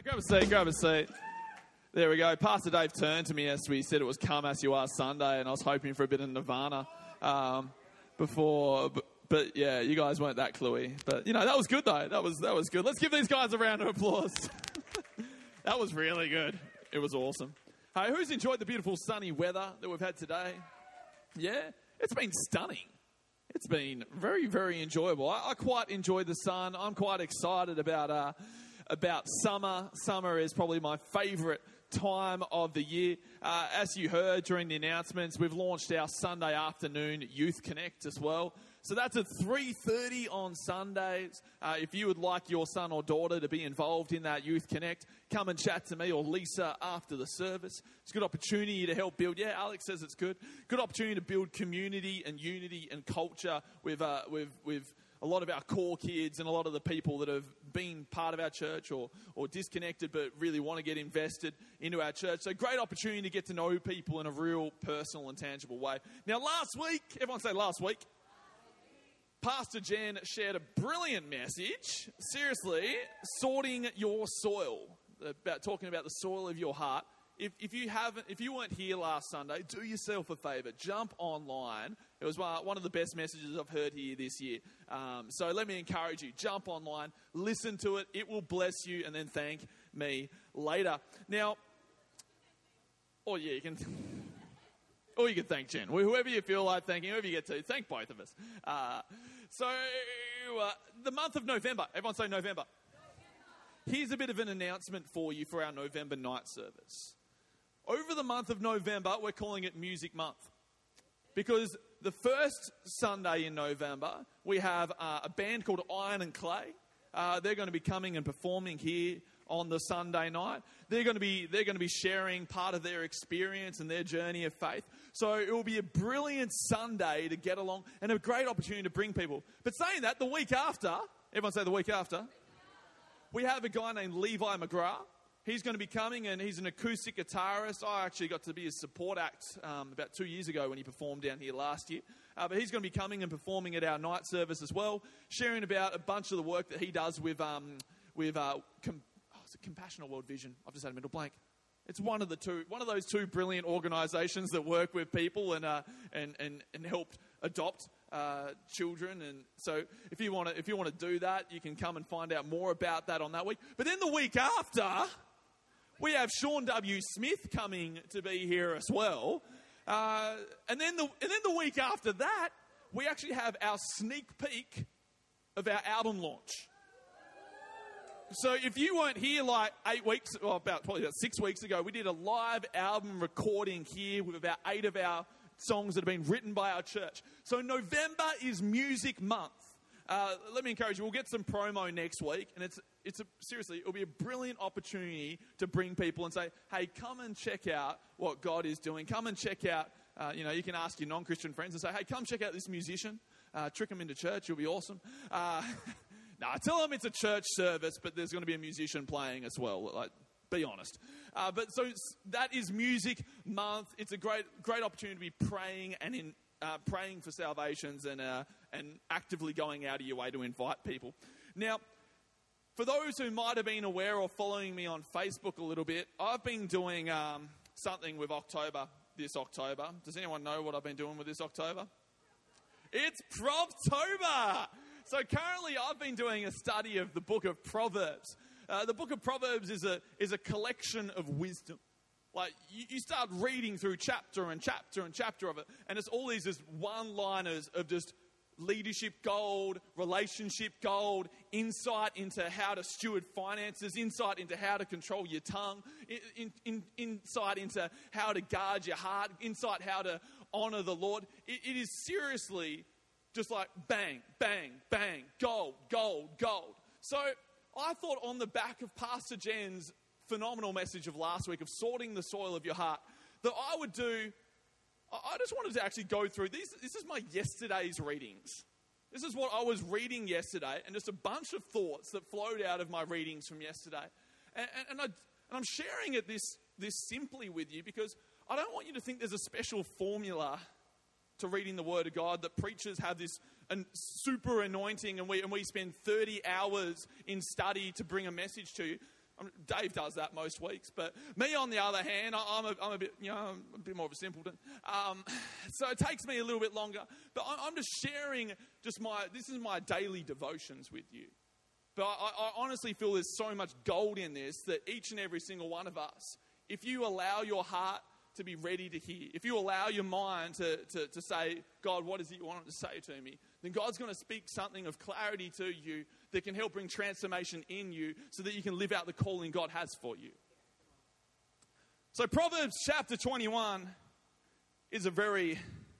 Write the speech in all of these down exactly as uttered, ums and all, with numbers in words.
right, grab a seat, grab a seat. There we go. Pastor Dave turned to me as we said it was Come As You Are Sunday, and I was hoping for a bit of Nirvana um, before, but, but yeah, you guys weren't that cluey. But, you know, that was good, though. That was that was good. Let's give these guys a round of applause. That was really good. It was awesome. Hey, who's enjoyed the beautiful sunny weather that we've had today? Yeah, it's been stunning. It's been very, very enjoyable. I, I quite enjoyed the sun. I'm quite excited about uh, about summer. Summer is probably my favourite time of the year. Uh, as you heard during the announcements, we've launched our Sunday afternoon Youth Connect as well. So that's at three thirty on Sundays. Uh, if you would like your son or daughter to be involved in that Youth Connect, come and chat to me or Lisa after the service. It's a good opportunity to help build. Yeah, Alex says it's good. Good opportunity to build community and unity and culture with uh, with with a lot of our core kids and a lot of the people that have been part of our church or or disconnected but really want to get invested into our church. So great opportunity to get to know people in a real personal and tangible way. Now last week, everyone say last week. Pastor Jen shared a brilliant message, seriously, sorting your soil, about talking about the soil of your heart. If, if you haven't, if you weren't here last Sunday, do yourself a favour, jump online. It was one, one of the best messages I've heard here this year. Um, so let me encourage you, jump online, listen to it. It will bless you, and then thank me later. Now, oh yeah, you can... Or you can thank Jen. Whoever you feel like thanking, whoever you get to, thank both of us. Uh, so, uh, the month of November. Everyone say November. November. Here's a bit of an announcement for you for our November night service. Over the month of November, we're calling it Music Month. Because the first Sunday in November, we have uh, a band called Iron and Clay. Uh, they're going to be coming and performing here on the Sunday night. They're going to be they're going to be sharing part of their experience and their journey of faith. So it will be a brilliant Sunday to get along and a great opportunity to bring people. But saying that, the week after, everyone say the week after, we have a guy named Levi McGrath. He's going to be coming, and he's an acoustic guitarist. I actually got to be his support act um, about two years ago when he performed down here last year. Uh, but he's going to be coming and performing at our night service as well, sharing about a bunch of the work that he does with um, with uh, com- oh, is it Compassion or World Vision? I've just had a mental blank. It's one of the two, one of those two brilliant organisations that work with people and uh, and and and help adopt uh, children. And so, if you want to, if you want to do that, you can come and find out more about that on that week. But then the week after, we have Sean W. Smith coming to be here as well. Uh, and then the and then the week after that, we actually have our sneak peek of our album launch. So if you weren't here like eight weeks, or about probably about six weeks ago, we did a live album recording here with about eight of our songs that have been written by our church. So November is Music Month. Uh, let me encourage you, we'll get some promo next week, and it's it's a, seriously, it'll be a brilliant opportunity to bring people and say, hey, come and check out what God is doing. Come and check out, uh, you know, you can ask your non-Christian friends and say, hey, come check out this musician. Uh, trick them into church, it'll be awesome. Uh, no, tell them it's a church service, but there's going to be a musician playing as well. Like, be honest. Uh, but so that is Music Month. It's a great great opportunity to be praying and in uh, praying for salvations and uh, and actively going out of your way to invite people. Now, for those who might have been aware or following me on Facebook a little bit, I've been doing um, something with October this October. Does anyone know what I've been doing with this October? It's Provtober! So currently I've been doing a study of the book of Proverbs. Uh, the book of Proverbs is a is a collection of wisdom. Like, you, you start reading through chapter and chapter and chapter of it, and it's all these just one-liners of just leadership gold, relationship gold, insight into how to steward finances, insight into how to control your tongue, in, in, insight into how to guard your heart, insight how to honor the Lord. It, it is seriously just like bang, bang, bang, gold, gold, gold. So I thought on the back of Pastor Jen's phenomenal message of last week of sorting the soil of your heart, that I would do, I just wanted to actually go through, these. This is my yesterday's readings. This is what I was reading yesterday, and just a bunch of thoughts that flowed out of my readings from yesterday. And, and, and, I, and I'm sharing it this, this simply with you because I don't want you to think there's a special formula to reading the Word of God, that preachers have this an super anointing and we and we spend thirty hours in study to bring a message to you. I'm, Dave does that most weeks, but me on the other hand, I, I'm, a, I'm a bit, you know, I'm a bit more of a simpleton. Um, so it takes me a little bit longer, but I, I'm just sharing just my, this is my daily devotions with you. But I, I honestly feel there's so much gold in this that each and every single one of us, if you allow your heart to be ready to hear, if you allow your mind to, to, to say, God, what is it you want to say to me? Then God's going to speak something of clarity to you that can help bring transformation in you so that you can live out the calling God has for you. So Proverbs chapter twenty-one is a very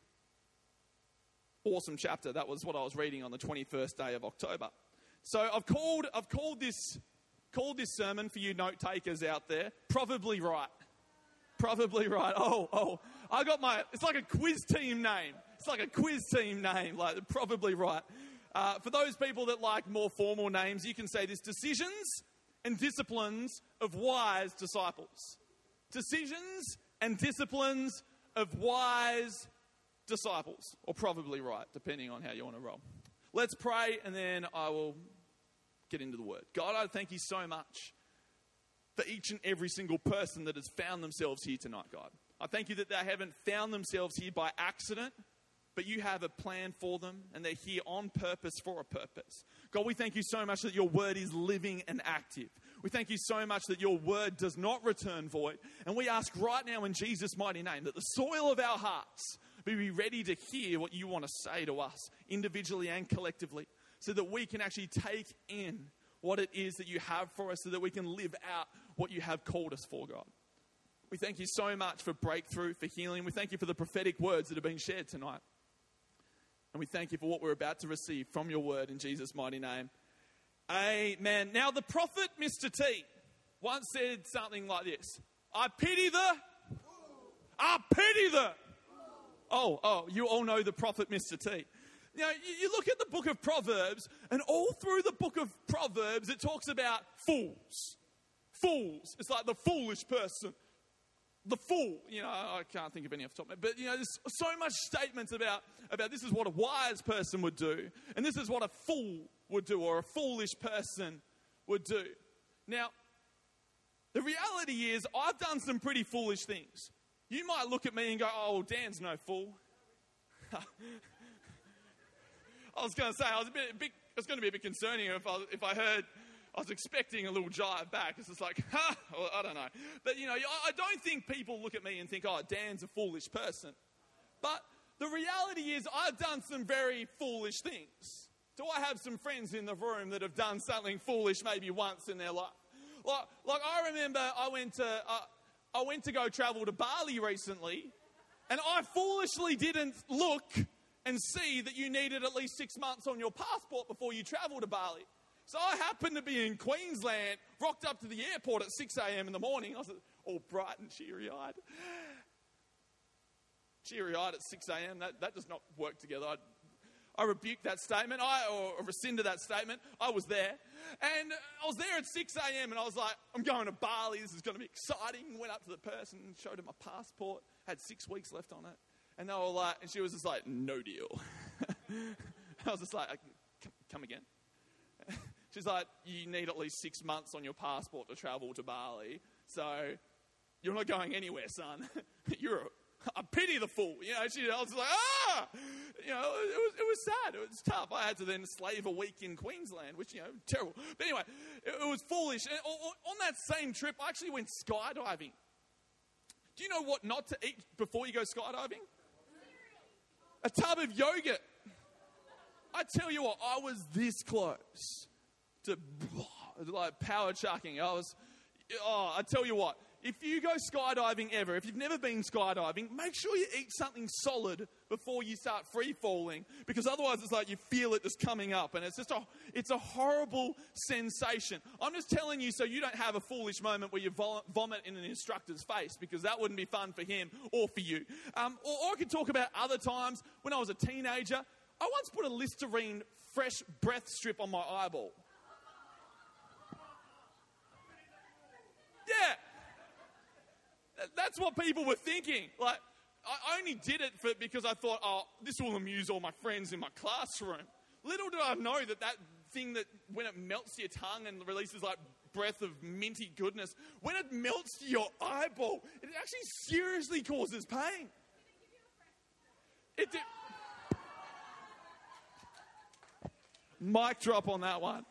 awesome chapter. That was what I was reading on the twenty-first day of October. So I've called I've called this called this sermon for you note takers out there, Probably Right. Probably right. Oh, oh, I got my, it's like a quiz team name. It's like a quiz team name, like Probably Right. Uh, for those people that like more formal names, you can say this: decisions and disciplines of wise disciples. Decisions and disciplines of wise disciples, or probably right, depending on how you want to roll. Let's pray, and then I will get into the word. God, I thank you so much for each and every single person that has found themselves here tonight, God. I thank you that they haven't found themselves here by accident, but you have a plan for them, and they're here on purpose for a purpose. God, we thank you so much that your word is living and active. We thank you so much that your word does not return void. And we ask right now in Jesus' mighty name that the soil of our hearts be ready to hear what you want to say to us individually and collectively, so that we can actually take in what it is that you have for us, so that we can live out what you have called us for, God. We thank you so much for breakthrough, for healing. We thank you for the prophetic words that have been shared tonight. And we thank you for what we're about to receive from your word in Jesus' mighty name. Amen. Now, the prophet Mister T once said something like this: I pity the, I pity the. Oh, oh, you all know the prophet Mister T. Now, you look at the book of Proverbs, and all through the book of Proverbs, it talks about fools. Fools. It's like the foolish person. The fool. You know, I can't think of any off the top of my head. But, you know, there's so much statements about, about this is what a wise person would do, and this is what a fool would do, or a foolish person would do. Now, the reality is, I've done some pretty foolish things. You might look at me and go, oh, Dan's no fool. I was going to say, I was a bit, a bit, it was going to be a bit concerning if I, if I heard, I was expecting a little jive back. It's just like, ha, well, I don't know. But, you know, I, I don't think people look at me and think, oh, Dan's a foolish person. But the reality is, I've done some very foolish things. Do I have some friends in the room that have done something foolish maybe once in their life? Like, like I remember I went to, uh, I went to go travel to Bali recently, and I foolishly didn't look and see that you needed at least six months on your passport before you travel to Bali. So I happened to be in Queensland, rocked up to the airport at six a.m. in the morning. I was all bright and cheery-eyed. Cheery-eyed at six a.m., that, that does not work together. I, I rebuked that statement, I or rescinded that statement. I was there. And I was there at six a.m. and I was like, I'm going to Bali. This is going to be exciting. Went up to the person and showed her my passport. Had six weeks left on it. And they were like, and she was just like, no deal. I was just like, come, come again. She's like, you need at least six months on your passport to travel to Bali. So you're not going anywhere, son. You're a, I pity the fool. You know, she, I was like, ah! You know, it was, it was sad. It was tough. I had to then slave a week in Queensland, which, you know, terrible. But anyway, it, it was foolish. And on that same trip, I actually went skydiving. Do you know what not to eat before you go skydiving? A tub of yogurt. I tell you what, I was this close to like power chucking. I was, oh, I tell you what, if you go skydiving ever, if you've never been skydiving, make sure you eat something solid before you start free falling, because otherwise it's like you feel it just coming up, and it's just a, it's a horrible sensation. I'm just telling you so you don't have a foolish moment where you vol- vomit in an instructor's face, because that wouldn't be fun for him or for you. Um, or, or I could talk about other times when I was a teenager. I once put a Listerine fresh breath strip on my eyeball. Yeah. That's what people were thinking. Like, I only did it for, because I thought, oh, this will amuse all my friends in my classroom. Little did I know that that thing that, when it melts your tongue and releases like breath of minty goodness. When it melts to your eyeball, it actually seriously causes pain. It did. Mic drop on that one.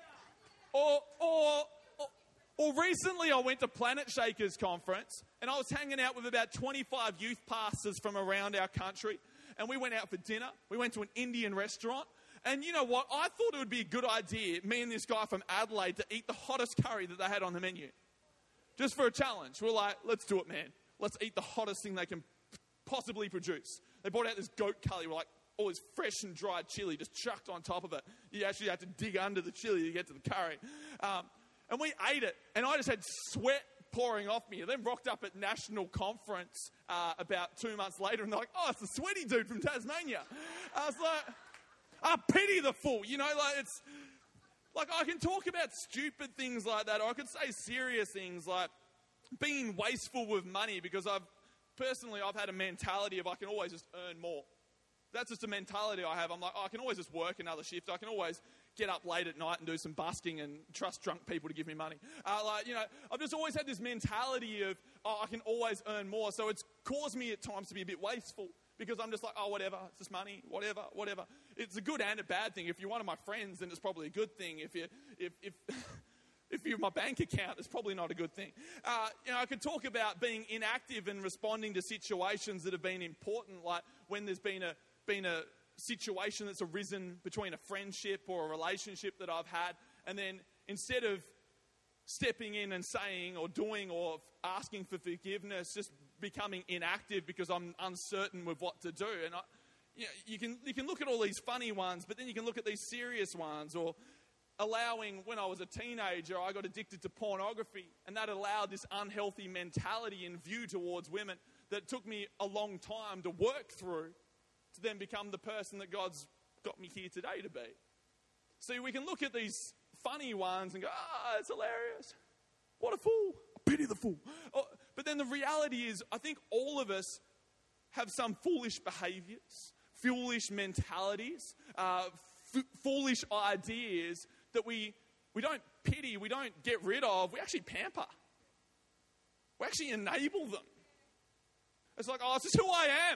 Or, or, or, or recently I went to Planet Shakers conference and I was hanging out with about twenty-five youth pastors from around our country. And we went out for dinner. We went to an Indian restaurant. And you know what? I thought it would be a good idea, me and this guy from Adelaide, to eat the hottest curry that they had on the menu. Just for a challenge. We're like, let's do it, man. Let's eat the hottest thing they can possibly produce. They brought out this goat curry. We're like, all this fresh and dried chili just chucked on top of it. You actually had to dig under the chili to get to the curry. Um, and we ate it. And I just had sweat pouring off me. And then rocked up at national conference uh, about two months later. And they're like, oh, it's the sweaty dude from Tasmania. I was like... I pity the fool, you know, like it's, like I can talk about stupid things like that, or I could say serious things like being wasteful with money, because I've, personally, I've had a mentality of I can always just earn more. That's just a mentality I have. I'm like, oh, I can always just work another shift. I can always get up late at night and do some busking and trust drunk people to give me money. Uh, like, you know, I've just always had this mentality of, oh, I can always earn more. So it's caused me at times to be a bit wasteful. Because I'm just like, oh, whatever, it's just money, whatever, whatever. It's a good and a bad thing. If you're one of my friends, then it's probably a good thing. If you, if, if, if you're my bank account, it's probably not a good thing. Uh, you know, I could talk about being inactive and responding to situations that have been important, like when there's been a been a situation that's arisen between a friendship or a relationship that I've had, and then instead of stepping in and saying or doing or asking for forgiveness, just becoming inactive because I'm uncertain with what to do. And I, you know, you can you can look at all these funny ones, but then you can look at these serious ones. Or allowing, when I was a teenager, I got addicted to pornography, and that allowed this unhealthy mentality and view towards women that took me a long time to work through to then become the person that God's got me here today to be. So we can look at these funny ones and go, ah, it's hilarious. What a fool. Pity the fool. Oh, but then the reality is, I think all of us have some foolish behaviors, foolish mentalities, uh, f- foolish ideas that we, we don't pity, we don't get rid of, we actually pamper. We actually enable them. It's like, oh, this is who I am.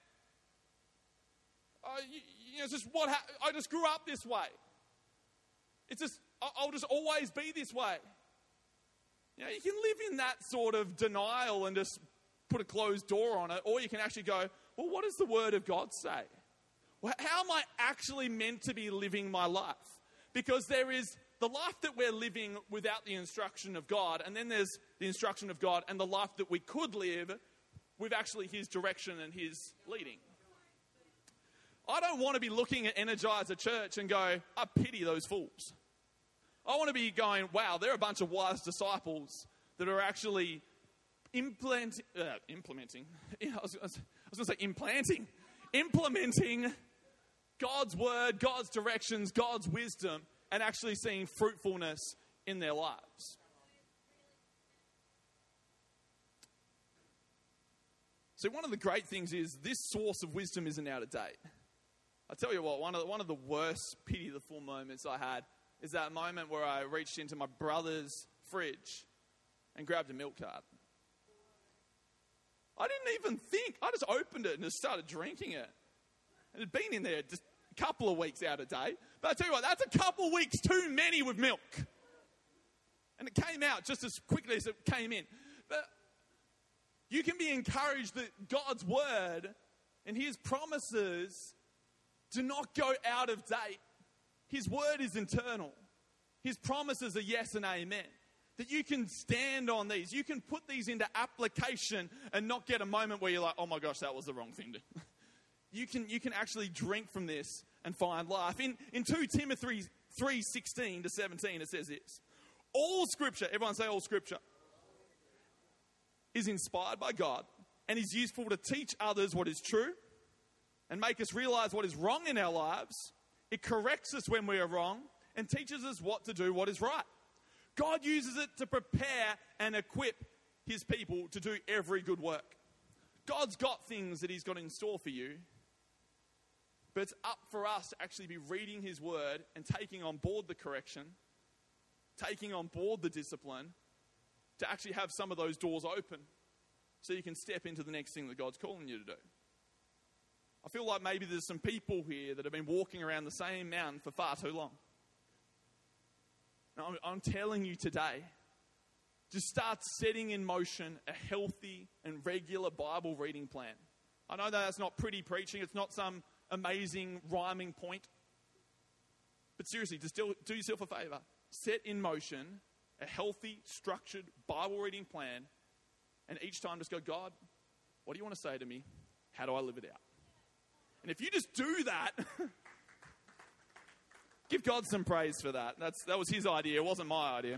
Uh, you, you know, it's just what ha- I just grew up this way. It's just, I'll just always be this way. You know, you can live in that sort of denial and just put a closed door on it, or you can actually go, well, what does the Word of God say? Well, how am I actually meant to be living my life? Because there is the life that we're living without the instruction of God, and then there's the instruction of God and the life that we could live with actually His direction and His leading. I don't want to be looking at Energizer Church and go, I pity those fools. I want to be going, wow, they're a bunch of wise disciples that are actually implant, uh, implementing, I was, I was going to say implanting, implementing God's word, God's directions, God's wisdom, and actually seeing fruitfulness in their lives. So one of the great things is this source of wisdom isn't out of date. I tell you what, one of the, one of the worst pity the fool moments I had is that moment where I reached into my brother's fridge and grabbed a milk carton. I didn't even think. I just opened it and just started drinking it. It had been in there just a couple of weeks out of date. But I tell you what, that's a couple of weeks too many with milk. And it came out just as quickly as it came in. But you can be encouraged that God's word and His promises do not go out of date. His word is eternal. His promises are yes and amen. That you can stand on these. You can put these into application and not get a moment where you're like, oh my gosh, that was the wrong thing to do. You can, you can actually drink from this and find life. In, in Second Timothy three sixteen to seventeen, it says this. All scripture, everyone say all scripture, is inspired by God and is useful to teach others what is true and make us realize what is wrong in our lives. It corrects us when we are wrong and teaches us what to do, what is right. God uses it to prepare and equip His people to do every good work. God's got things that He's got in store for you, but it's up for us to actually be reading His word and taking on board the correction taking on board the discipline to actually have some of those doors open so you can step into the next thing that God's calling you to do. I feel like maybe there's some people here that have been walking around the same mountain for far too long. And I'm, I'm telling you today, just start setting in motion a healthy and regular Bible reading plan. I know that that's not pretty preaching. It's not some amazing rhyming point. But seriously, just do, do yourself a favor. Set in motion a healthy, structured Bible reading plan. And each time just go, God, what do you want to say to me? How do I live it out? And if you just do that, give God some praise for that. That's, that was his idea. It wasn't my idea.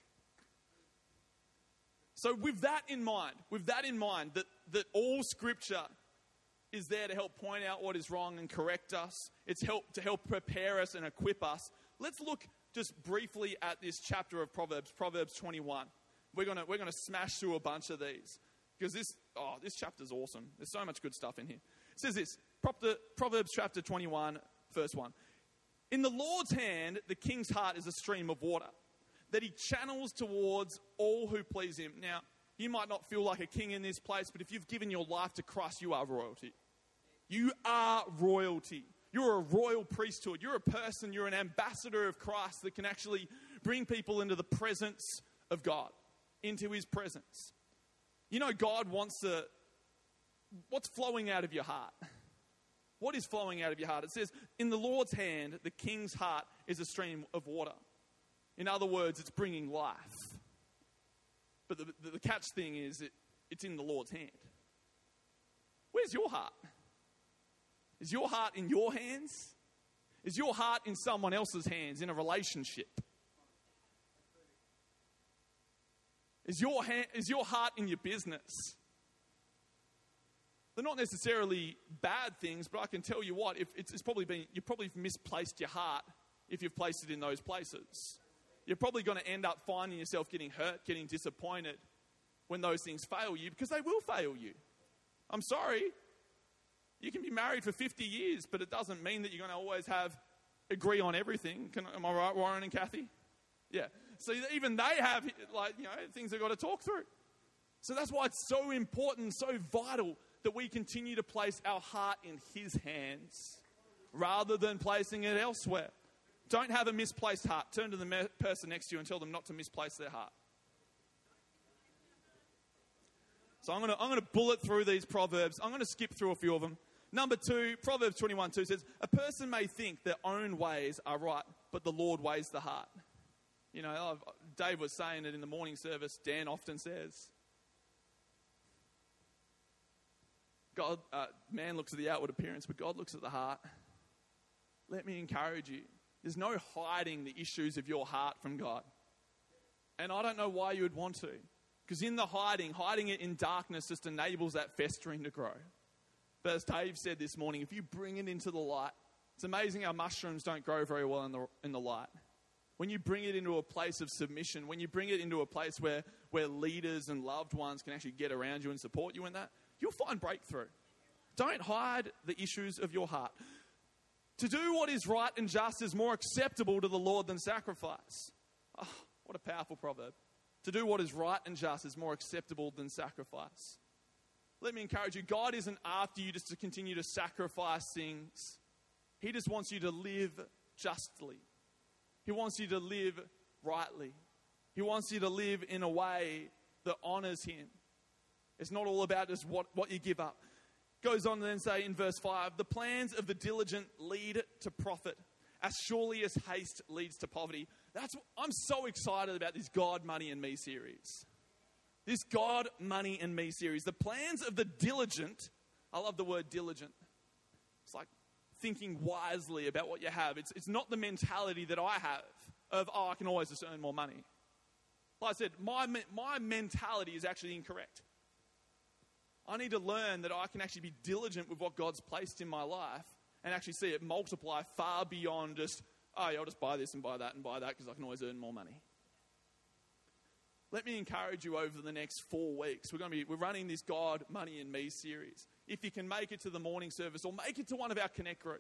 So with that in mind, with that in mind, that, that all Scripture is there to help point out what is wrong and correct us. It's help to help prepare us and equip us. Let's look just briefly at this chapter of Proverbs, Proverbs twenty-one. We're gonna we're gonna smash through a bunch of these because this oh this chapter's awesome. There's so much good stuff in here. It says this, Proverbs chapter twenty-one, verse one. In the Lord's hand, the king's heart is a stream of water that he channels towards all who please him. Now, you might not feel like a king in this place, but if you've given your life to Christ, you are royalty. You are royalty. You're a royal priesthood. You're a person, you're an ambassador of Christ that can actually bring people into the presence of God, into his presence. You know, God wants to, what's flowing out of your heart? What is flowing out of your heart? It says, in the Lord's hand, the king's heart is a stream of water. In other words, it's bringing life. But the, the, the catch thing is, it, it's in the Lord's hand. Where's your heart? Is your heart in your hands? Is your heart in someone else's hands, in a relationship? Is your, ha- is your heart in your business? They're not necessarily bad things, but I can tell you what, if it's, it's probably been, you've probably misplaced your heart if you've placed it in those places. You're probably going to end up finding yourself getting hurt, getting disappointed when those things fail you, because they will fail you. I'm sorry. You can be married for fifty years, but it doesn't mean that you're going to always have agree on everything. Can, am I right, Warren and Kathy? Yeah. So even they have, like, you know, things they've got to talk through. So that's why it's so important, so vital that we continue to place our heart in his hands rather than placing it elsewhere. Don't have a misplaced heart. Turn to the me- person next to you and tell them not to misplace their heart. So I'm going to I'm going to bullet through these Proverbs. I'm going to skip through a few of them. Number two, Proverbs twenty-one two says, a person may think their own ways are right, but the Lord weighs the heart. You know, I've, Dave was saying it in the morning service. Dan often says, God, uh, man looks at the outward appearance, but God looks at the heart. Let me encourage you. There's no hiding the issues of your heart from God. And I don't know why you would want to. Because in the hiding, hiding it in darkness just enables that festering to grow. But as Dave said this morning, if you bring it into the light, it's amazing how mushrooms don't grow very well in the, in the light. When you bring it into a place of submission, when you bring it into a place where, where leaders and loved ones can actually get around you and support you in that, you'll find breakthrough. Don't hide the issues of your heart. To do what is right and just is more acceptable to the Lord than sacrifice. Oh, what a powerful proverb. To do what is right and just is more acceptable than sacrifice. Let me encourage you, God isn't after you just to continue to sacrifice things. He just wants you to live justly. He wants you to live rightly. He wants you to live in a way that honors him. It's not all about just what, what you give up. Goes on to then say in verse five, the plans of the diligent lead to profit, as surely as haste leads to poverty. That's what, I'm so excited about this God, Money and Me series. This God, Money and Me series. The plans of the diligent, I love the word diligent. It's like thinking wisely about what you have. It's, it's not the mentality that I have of, oh, I can always just earn more money. Like I said, my, my mentality is actually incorrect. I need to learn that I can actually be diligent with what God's placed in my life and actually see it multiply far beyond just, oh, yeah, I'll just buy this and buy that and buy that because I can always earn more money. Let me encourage you over the next four weeks. We're going to be we're running this God, Money and Me series. If you can make it to the morning service or make it to one of our Connect groups,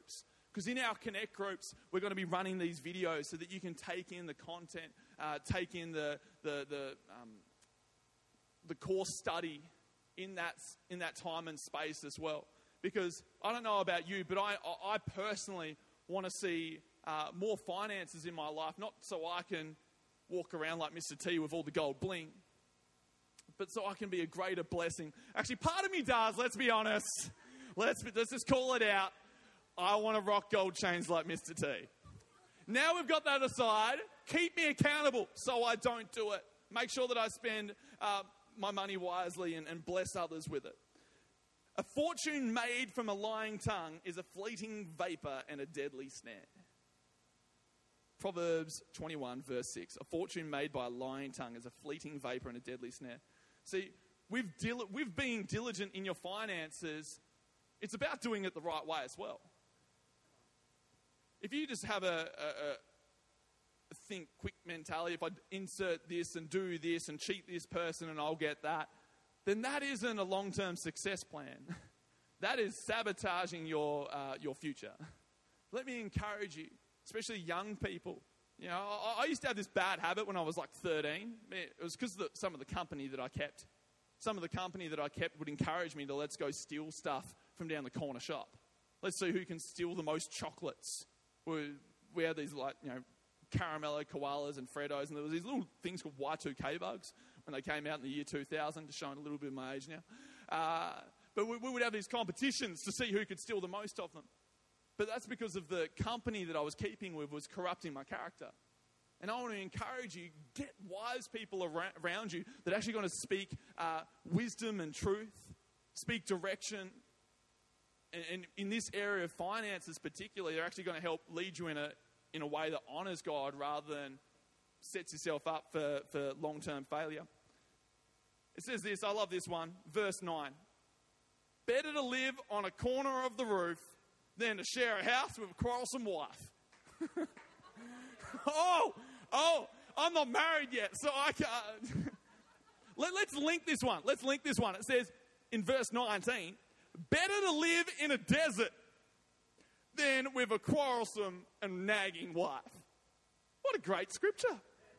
Because in our Connect groups, we're going to be running these videos so that you can take in the content, uh, take in the the the, um, the course study in that in that time and space as well. Because I don't know about you, but I I personally want to see uh, more finances in my life, not so I can walk around like Mister T with all the gold bling, but so I can be a greater blessing. Actually, part of me does. Let's be honest. Let's let's just call it out. I want to rock gold chains like Mister T. Now we've got that aside, keep me accountable so I don't do it. Make sure that I spend uh, my money wisely and, and bless others with it. A fortune made from a lying tongue is a fleeting vapor and a deadly snare. Proverbs twenty-one, verse six. A fortune made by a lying tongue is a fleeting vapor and a deadly snare. See, with, dil- with being diligent in your finances, it's about doing it the right way as well. If you just have a, a, a think quick mentality, if I insert this and do this and cheat this person and I'll get that, then that isn't a long-term success plan. That is sabotaging your uh, your future. Let me encourage you, especially young people. You know, I, I used to have this bad habit when I was like thirteen. It was because of the, some of the company that I kept. Some of the company that I kept would encourage me to let's go steal stuff from down the corner shop. Let's see who can steal the most chocolates. We, we had these like, you know, Caramello koalas and Freddos, and there was these little things called Y two K bugs when they came out in the year two thousand, just showing a little bit of my age now. Uh, but we, we would have these competitions to see who could steal the most of them. But that's because of the company that I was keeping with was corrupting my character. And I want to encourage you, get wise people around, around you that are actually going to speak uh, wisdom and truth, speak direction. And, and in this area of finances particularly, they're actually going to help lead you in a in a way that honours God rather than sets yourself up for, for long-term failure. It says this, I love this one, verse nine. Better to live on a corner of the roof than to share a house with a quarrelsome wife. oh, oh, I'm not married yet, so I can't. Let, let's link this one. Let's link this one. It says in verse nineteen, better to live in a desert than with a quarrelsome and nagging wife. What a great scripture.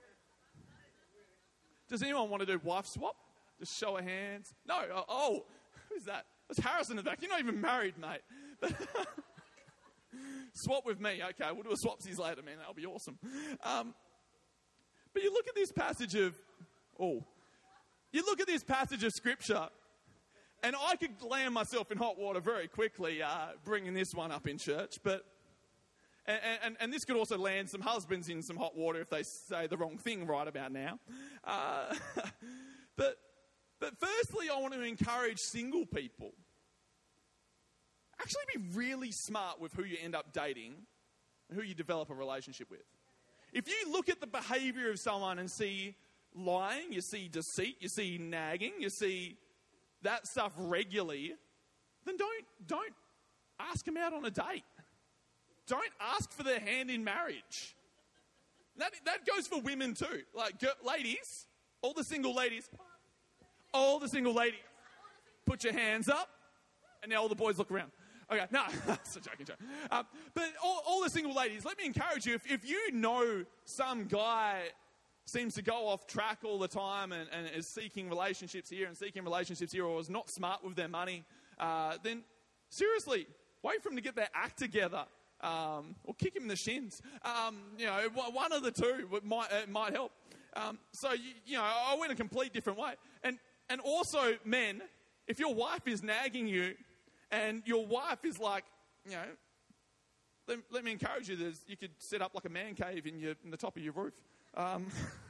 Does anyone want to do wife swap? Just show of hands. No. Oh, oh who's that? That's Harrison in the back. You're not even married, mate. Swap with me. Okay, we'll do a swapsies later, man. That'll be awesome. Um, but you look at this passage of, oh, you look at this passage of scripture, and I could land myself in hot water very quickly uh, bringing this one up in church. But and, and, and this could also land some husbands in some hot water if they say the wrong thing right about now. Uh, but but firstly, I want to encourage single people. Actually be really smart with who you end up dating, who you develop a relationship with. If you look at the behavior of someone and see lying, you see deceit, you see nagging, you see that stuff regularly, then don't don't ask them out on a date. Don't ask for their hand in marriage. That that goes for women too. Like girl, ladies, all the single ladies, all the single ladies, put your hands up, and now all the boys look around. Okay, no, that's a joking joke. Um, but all, all the single ladies, let me encourage you, if, if you know some guy seems to go off track all the time and, and is seeking relationships here and seeking relationships here or is not smart with their money, uh, then seriously, wait for them to get their act together um, or kick him in the shins. Um, you know, one of the two might, uh, might help. Um, so, you, you know, I went a complete different way. And, and also, men, if your wife is nagging you, and your wife is like, you know, let, let me encourage you, there's, you could set up like a man cave in, your, in the top of your roof. Um,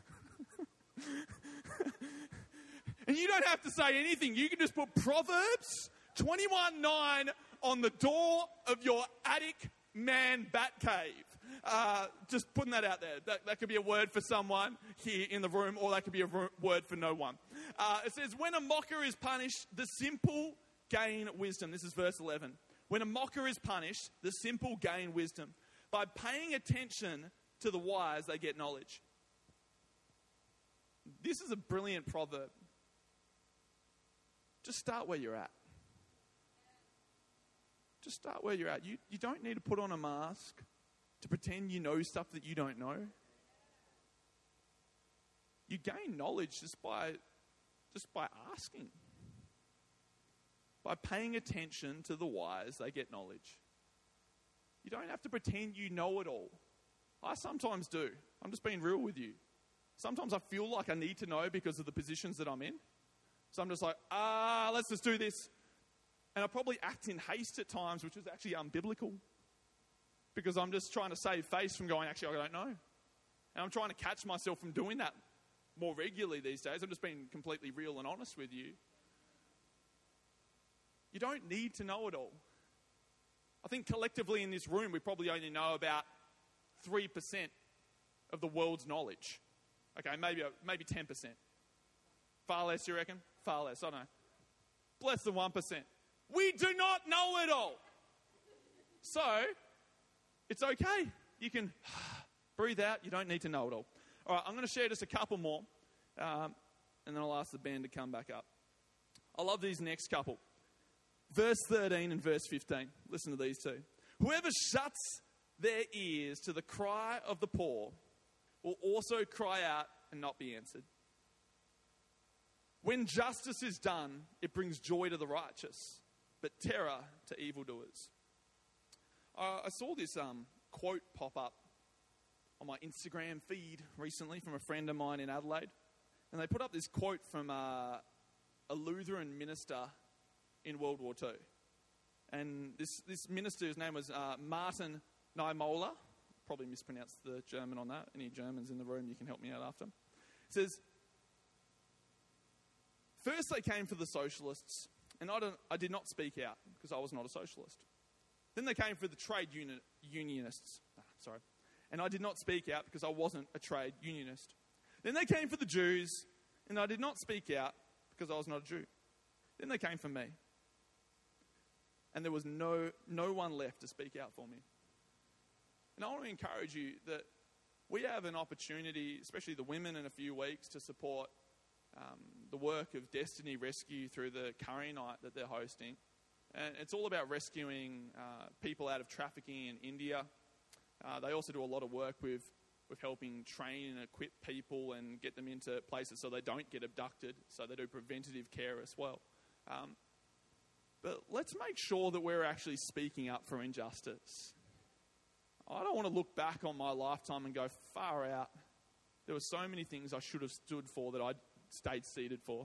and you don't have to say anything. You can just put Proverbs twenty-one nine on the door of your attic man bat cave. Uh, just putting that out there. That, that could be a word for someone here in the room, or that could be a ro- word for no one. Uh, it says, when a mocker is punished, the simple gain wisdom. This is verse eleven. When a mocker is punished, the simple gain wisdom. By paying attention to the wise, they get knowledge. This is a brilliant proverb. Just start where you're at. just start where you're at. You, you don't need to put on a mask to pretend you know stuff that you don't know. You gain knowledge just by, just by asking. By paying attention to the wise, they get knowledge. You don't have to pretend you know it all. I sometimes do. I'm just being real with you. Sometimes I feel like I need to know because of the positions that I'm in. So I'm just like, ah, let's just do this. And I probably act in haste at times, which is actually unbiblical. Because I'm just trying to save face from going, actually, I don't know. And I'm trying to catch myself from doing that more regularly these days. I'm just being completely real and honest with you. You don't need to know it all. I think collectively in this room, we probably only know about three percent of the world's knowledge. Okay, maybe maybe ten percent. Far less, you reckon? Far less, I don't know. Less than one percent. We do not know it all. So, it's okay. You can breathe out. You don't need to know it all. All right, I'm going to share just a couple more, um, and then I'll ask the band to come back up. I love these next couple. Verse thirteen and verse fifteen. Listen to these two. Whoever shuts their ears to the cry of the poor will also cry out and not be answered. When justice is done, it brings joy to the righteous, but terror to evildoers. Uh, I saw this um, quote pop up on my Instagram feed recently from a friend of mine in Adelaide. And they put up this quote from uh, a Lutheran minister in World War Two. And this, this minister's name was uh, Martin Niemöller. Probably mispronounced the German on that. Any Germans in the room, you can help me out after. It says, first they came for the socialists, and I, don't, I did not speak out because I was not a socialist. Then they came for the trade uni- unionists. Ah, sorry. And I did not speak out because I wasn't a trade unionist. Then they came for the Jews, and I did not speak out because I was not a Jew. Then they came for me. And there was no, no one left to speak out for me. And I want to encourage you that we have an opportunity, especially the women in a few weeks, to support um, the work of Destiny Rescue through the curry night that they're hosting. And it's all about rescuing uh, people out of trafficking in India. Uh, they also do a lot of work with, with helping train and equip people and get them into places so they don't get abducted. So they do preventative care as well. Um, but let's make sure that we're actually speaking up for injustice. I don't want to look back on my lifetime and go, far out. There were so many things I should have stood for that I stayed seated for.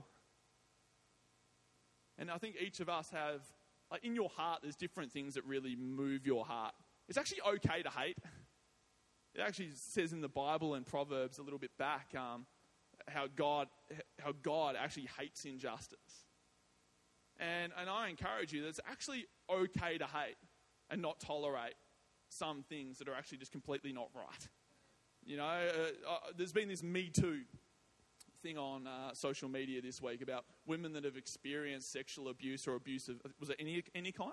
And I think each of us have, like in your heart, there's different things that really move your heart. It's actually okay to hate. It actually says in the Bible and Proverbs a little bit back um, how God how God actually hates injustice. And, and I encourage you that it's actually okay to hate and not tolerate some things that are actually just completely not right. You know, uh, uh, there's been this Me Too thing on uh, social media this week about women that have experienced sexual abuse or abuse of, was it any, any kind?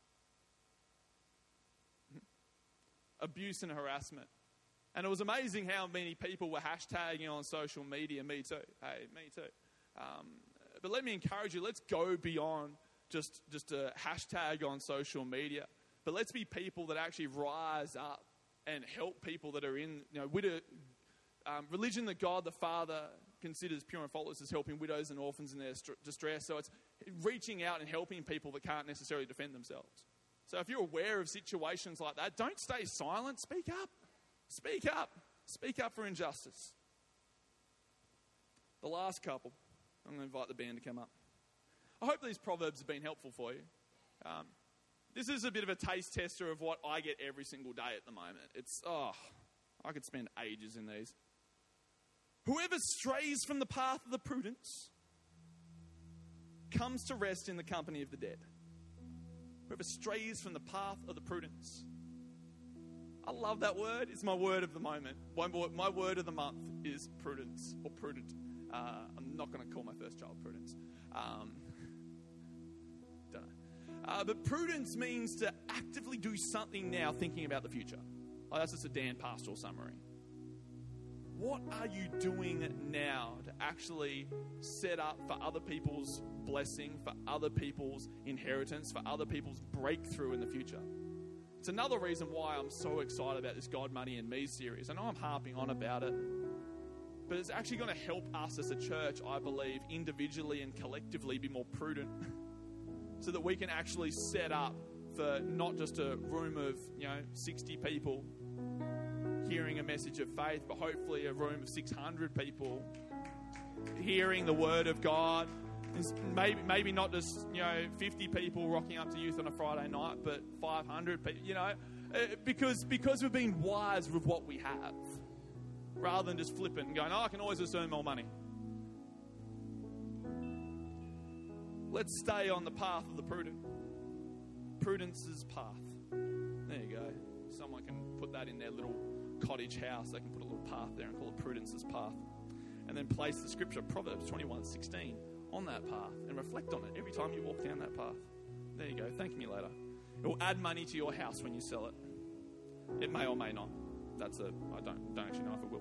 Abuse and harassment. And it was amazing how many people were hashtagging on social media, me too. Hey, me too. Um, but let me encourage you, let's go beyond just, just a hashtag on social media. But let's be people that actually rise up and help people that are in, you know, widow, um, religion that God the Father considers pure and faultless is helping widows and orphans in their st- distress. So it's reaching out and helping people that can't necessarily defend themselves. So if you're aware of situations like that, don't stay silent. Speak up. Speak up. Speak up for injustice. The last couple. I'm going to invite the band to come up. I hope these proverbs have been helpful for you. Um, this is a bit of a taste tester of what I get every single day at the moment. It's, oh, I could spend ages in these. Whoever strays from the path of the prudence comes to rest in the company of the dead. Whoever strays from the path of the prudence. I love that word. It's my word of the moment. My word of the month is prudence or prudent. Uh, I'm not going to call my first child Prudence. Um, don't know. Uh, but prudence means to actively do something now thinking about the future. Like that's just a Dan pastoral summary. what are you doing now to actually set up for other people's blessing, for other people's inheritance, for other people's breakthrough in the future? It's another reason why I'm so excited about this God, Money and Me series. I know I'm harping on about it, but it's actually going to help us as a church, I believe, individually and collectively be more prudent so that we can actually set up for not just a room of, you know, sixty people hearing a message of faith, but hopefully a room of six hundred people hearing the word of God. Maybe, maybe not just, you know, fifty people rocking up to youth on a Friday night, but five hundred people, you know, because, because we've been wise with what we have, rather than just flippant and going, oh, I can always just earn more money. Let's stay on the path of the prudent. Prudence's path. There you go. Someone can put that in their little cottage house. They can put a little path there and call it Prudence's path. And then place the scripture, Proverbs twenty-one sixteen, on that path and reflect on it every time you walk down that path. There you go. Thank me later. It will add money to your house when you sell it. It may or may not. That's a, I don't, don't actually know if it will.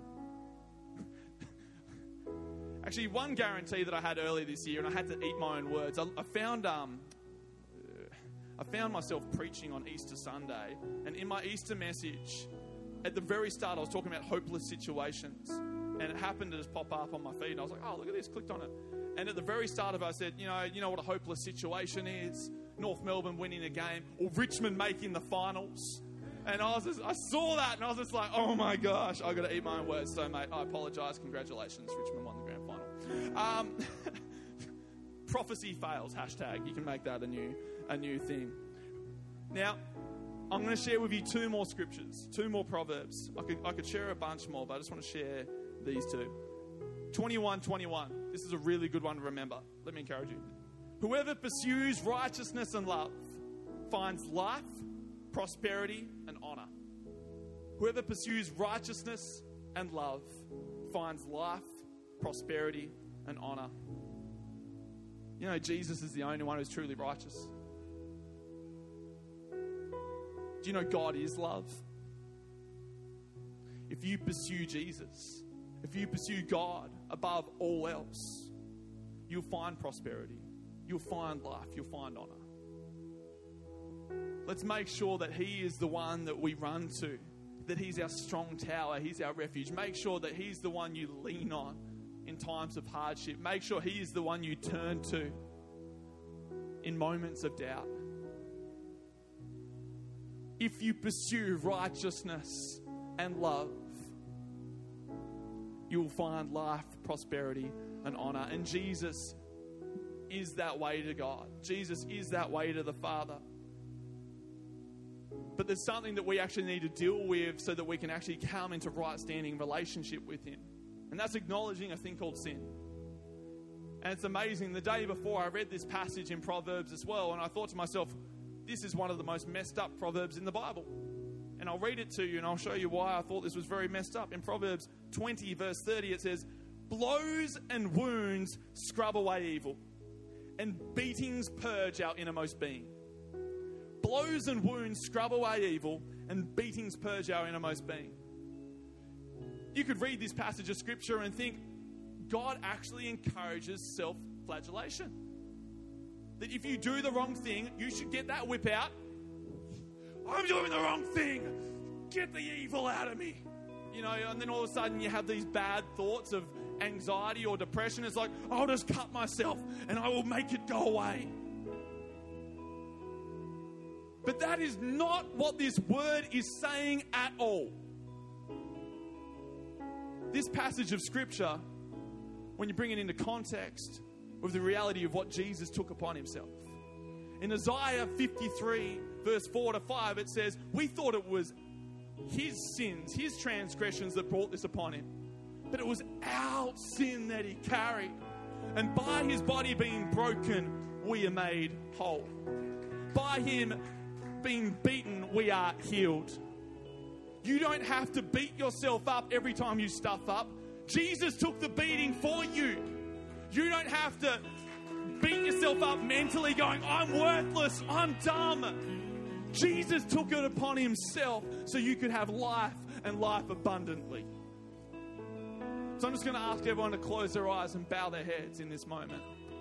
Actually, one guarantee that I had earlier this year, and I had to eat my own words, I, I found um, I found myself preaching on Easter Sunday, and in my Easter message, at the very start, I was talking about hopeless situations, and it happened to just pop up on my feed, and I was like, oh, look at this, clicked on it. And at the very start of it, I said, you know, you know what a hopeless situation is? North Melbourne winning a game, or Richmond making the finals. And I was just, I saw that, and I was just like, oh my gosh, I've got to eat my own words. So, mate, I apologise. Congratulations, Richmond won the grand final. Um, prophecy fails, hashtag. You can make that a new, a new thing. Now, I'm going to share with you two more scriptures, two more proverbs. I could, I could share a bunch more, but I just want to share these two. twenty-one twenty-one. This is a really good one to remember. Let me encourage you. Whoever pursues righteousness and love finds life, prosperity, and honor. Whoever pursues righteousness and love finds life, prosperity, and honor. You know, Jesus is the only one who's truly righteous. Do you know God is love? If you pursue Jesus, if you pursue God above all else, you'll find prosperity, you'll find life, you'll find honor. Let's make sure that He is the one that we run to, that He's our strong tower, He's our refuge. Make sure that He's the one you lean on in times of hardship. Make sure He is the one you turn to in moments of doubt. If you pursue righteousness and love, you will find life, prosperity, and honor. And Jesus is that way to God. Jesus is that way to the Father. But there's something that we actually need to deal with so that we can actually come into right standing relationship with Him. And that's acknowledging a thing called sin. And it's amazing. The day before, I read this passage in Proverbs as well, and I thought to myself, this is one of the most messed up Proverbs in the Bible. And I'll read it to you, and I'll show you why I thought this was very messed up. In Proverbs twenty, verse thirty, it says, blows and wounds scrub away evil, and beatings purge our innermost being. Blows and wounds scrub away evil, and beatings purge our innermost being. You could read this passage of Scripture and think, God actually encourages self-flagellation. That if you do the wrong thing, you should get that whip out. I'm doing the wrong thing. Get the evil out of me. You know, and then all of a sudden you have these bad thoughts of anxiety or depression. It's like, I'll just cut myself and I will make it go away. But that is not what this word is saying at all. This passage of Scripture, when you bring it into context with the reality of what Jesus took upon Himself. In Isaiah fifty-three, verse four to five, it says, we thought it was His sins, His transgressions that brought this upon Him. But it was our sin that He carried. And by His body being broken, we are made whole. By Him being beaten, we are healed. You don't have to beat yourself up every time you stuff up. Jesus took the beating for you. You don't have to beat yourself up mentally going, I'm worthless, I'm dumb. Jesus took it upon Himself so you could have life and life abundantly. So I'm just going to ask everyone to close their eyes and bow their heads in this moment.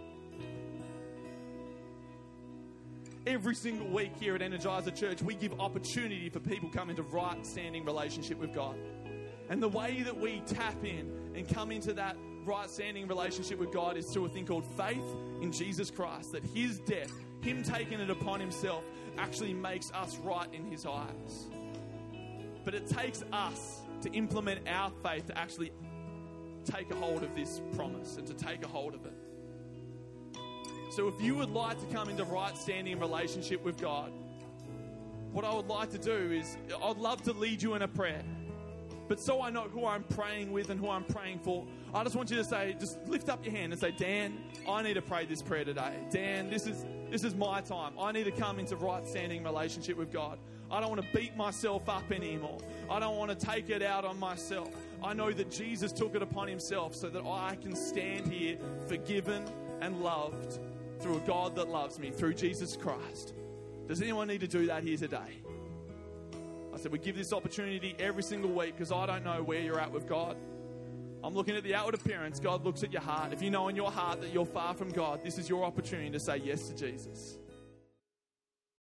Every single week here at Energizer Church, we give opportunity for people to come into right standing relationship with God. And the way that we tap in and come into that right standing relationship with God is through a thing called faith in Jesus Christ. That his death, him taking it upon himself, actually makes us right in his eyes. But it takes us to implement our faith to actually take a hold of this promise and to take a hold of it. So if you would like to come into right standing relationship with God, what I would like to do is I'd love to lead you in a prayer. But so I know who I'm praying with and who I'm praying for, I just want you to say, just lift up your hand and say, Dan, I need to pray this prayer today. Dan, this is this is my time. I need to come into right standing relationship with God. I don't want to beat myself up anymore. I don't want to take it out on myself. I know that Jesus took it upon himself so that I can stand here forgiven and loved through a God that loves me, through Jesus Christ. Does anyone need to do that here today? I said we give this opportunity every single week because I don't know where you're at with God. I'm looking at the outward appearance. God looks at your heart. If you know in your heart that you're far from God, this is your opportunity to say yes to Jesus.